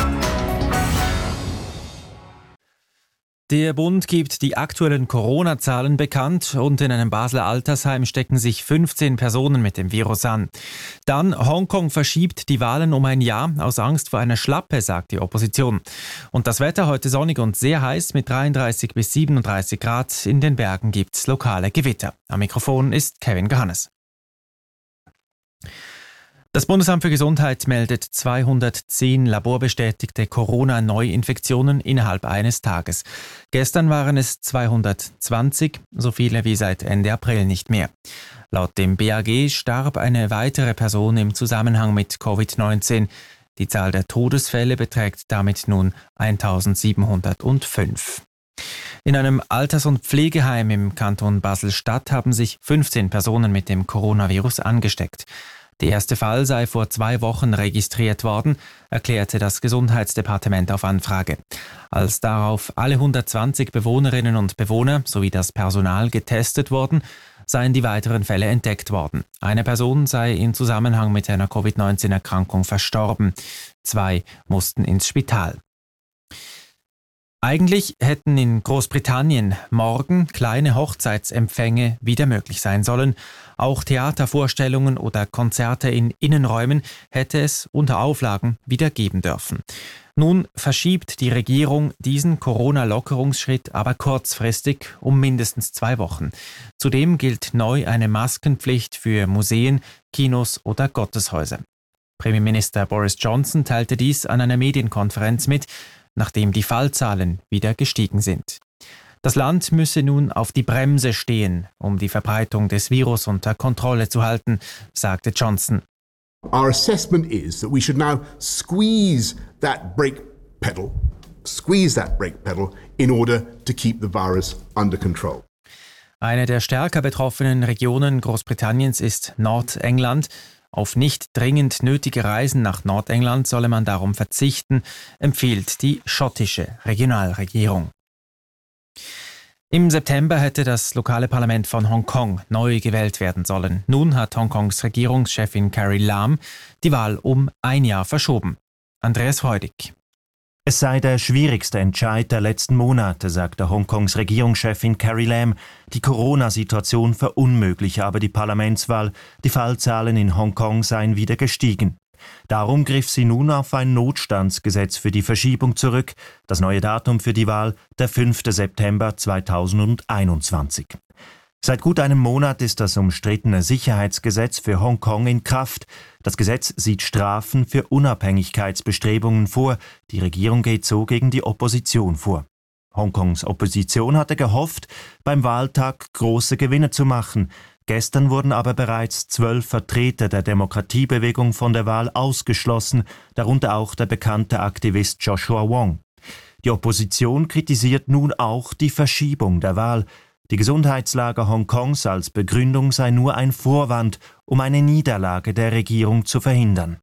Der Bund gibt die aktuellen Corona-Zahlen bekannt und in einem Basler Altersheim stecken sich 15 Personen mit dem Virus an. Dann Hongkong verschiebt die Wahlen um ein Jahr aus Angst vor einer Schlappe, sagt die Opposition. Und das Wetter heute sonnig und sehr heiß mit 33 bis 37 Grad. In den Bergen gibt's lokale Gewitter. Am Mikrofon ist Kevin Johannes. Das Bundesamt für Gesundheit meldet 210 laborbestätigte Corona-Neuinfektionen innerhalb eines Tages. Gestern waren es 220, so viele wie seit Ende April nicht mehr. Laut dem BAG starb eine weitere Person im Zusammenhang mit Covid-19. Die Zahl der Todesfälle beträgt damit nun 1705. In einem Alters- und Pflegeheim im Kanton Basel-Stadt haben sich 15 Personen mit dem Coronavirus angesteckt. Der erste Fall sei vor 2 Wochen registriert worden, erklärte das Gesundheitsdepartement auf Anfrage. Als darauf alle 120 Bewohnerinnen und Bewohner sowie das Personal getestet wurden, seien die weiteren Fälle entdeckt worden. Eine Person sei in Zusammenhang mit einer Covid-19-Erkrankung verstorben. 2 mussten ins Spital. Eigentlich hätten in Großbritannien morgen kleine Hochzeitsempfänge wieder möglich sein sollen. Auch Theatervorstellungen oder Konzerte in Innenräumen hätte es unter Auflagen wieder geben dürfen. Nun verschiebt die Regierung diesen Corona-Lockerungsschritt aber kurzfristig um mindestens 2 Wochen. Zudem gilt neu eine Maskenpflicht für Museen, Kinos oder Gotteshäuser. Premierminister Boris Johnson teilte dies an einer Medienkonferenz mit, nachdem die Fallzahlen wieder gestiegen sind. Das Land müsse nun auf die Bremse stehen, um die Verbreitung des Virus unter Kontrolle zu halten, sagte Johnson. Our assessment is that we should now squeeze that brake pedal in order to keep the virus under control. Eine der stärker betroffenen Regionen Großbritanniens ist Nordengland. Auf nicht dringend nötige Reisen nach Nordengland solle man darum verzichten, empfiehlt die schottische Regionalregierung. Im September hätte das lokale Parlament von Hongkong neu gewählt werden sollen. Nun hat Hongkongs Regierungschefin Carrie Lam die Wahl um 1 Jahr verschoben. Andreas Freudig. Es sei der schwierigste Entscheid der letzten Monate, sagte Hongkongs Regierungschefin Carrie Lam. Die Corona-Situation verunmögliche aber die Parlamentswahl. Die Fallzahlen in Hongkong seien wieder gestiegen. Darum griff sie nun auf ein Notstandsgesetz für die Verschiebung zurück. Das neue Datum für die Wahl, der 5. September 2021. Seit gut einem Monat ist das umstrittene Sicherheitsgesetz für Hongkong in Kraft. Das Gesetz sieht Strafen für Unabhängigkeitsbestrebungen vor. Die Regierung geht so gegen die Opposition vor. Hongkongs Opposition hatte gehofft, beim Wahltag große Gewinne zu machen. Gestern wurden aber bereits 12 Vertreter der Demokratiebewegung von der Wahl ausgeschlossen, darunter auch der bekannte Aktivist Joshua Wong. Die Opposition kritisiert nun auch die Verschiebung der Wahl. Die Gesundheitslage Hongkongs als Begründung sei nur ein Vorwand, um eine Niederlage der Regierung zu verhindern.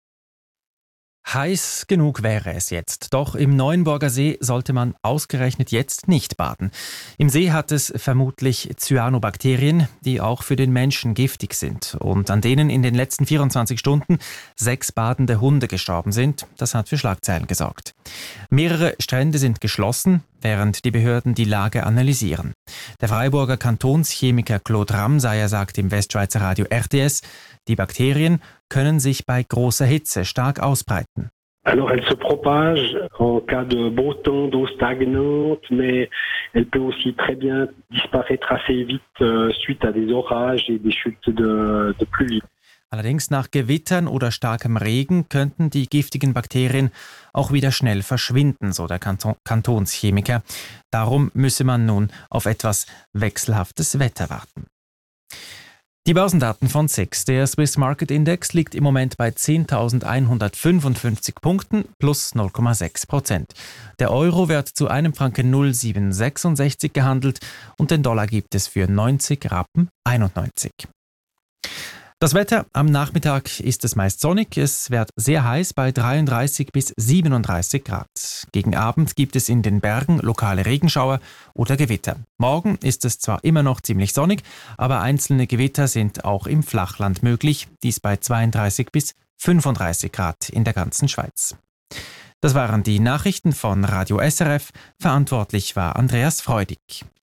Heiß genug wäre es jetzt, doch im Neuenburger See sollte man ausgerechnet jetzt nicht baden. Im See hat es vermutlich Cyanobakterien, die auch für den Menschen giftig sind und an denen in den letzten 24 Stunden 6 badende Hunde gestorben sind. Das hat für Schlagzeilen gesorgt. Mehrere Strände sind geschlossen, während die Behörden die Lage analysieren. Der Freiburger Kantonschemiker Claude Ramsayer sagt im Westschweizer Radio RTS, die Bakterien können sich bei großer Hitze stark ausbreiten. Alors elle se propage en cas de beau temps, d'eau stagnante, mais elle peut aussi très bien disparaître assez vite suite à des orages et des chutes de pluie. Allerdings nach Gewittern oder starkem Regen könnten die giftigen Bakterien auch wieder schnell verschwinden, so der Kantonschemiker. Darum müsse man nun auf etwas wechselhaftes Wetter warten. Die Börsendaten von SIX. Der Swiss Market Index liegt im Moment bei 10.155 Punkten plus 0,6%. Der Euro wird zu einem Franken 0,766 gehandelt und den Dollar gibt es für 90 Rappen 91. Das Wetter: am Nachmittag ist es meist sonnig, es wird sehr heiß bei 33 bis 37 Grad. Gegen Abend gibt es in den Bergen lokale Regenschauer oder Gewitter. Morgen ist es zwar immer noch ziemlich sonnig, aber einzelne Gewitter sind auch im Flachland möglich, dies bei 32 bis 35 Grad in der ganzen Schweiz. Das waren die Nachrichten von Radio SRF. Verantwortlich war Andreas Freudig.